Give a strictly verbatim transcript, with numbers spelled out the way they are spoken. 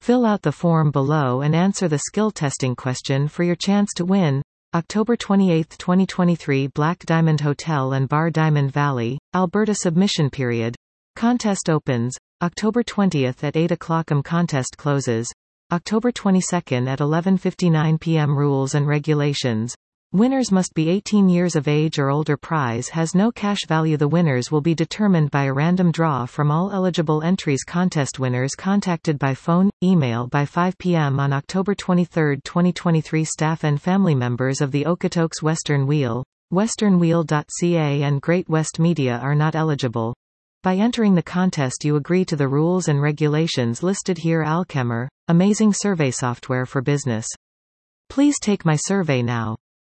Fill out the form below and answer the skill testing question for your chance to win. October twenty-eighth twenty twenty-three Black Diamond Hotel and Bar Diamond Valley, Alberta. Submission period. Contest opens October twentieth at eight o'clock. M contest closes October twenty-second at eleven fifty-nine p m Rules and regulations. Winners must be eighteen years of age or older. Prize has no cash value. The winners will be determined by a random draw from all eligible entries. Contest winners contacted by phone, email by five p m on October twenty-third twenty twenty-three. Staff and family members of the Okotoks Western Wheel, western wheel dot c a and Great West Media are not eligible. By entering the contest you agree to the rules and regulations listed here. Alchemer, amazing survey software for business. Please take my survey now.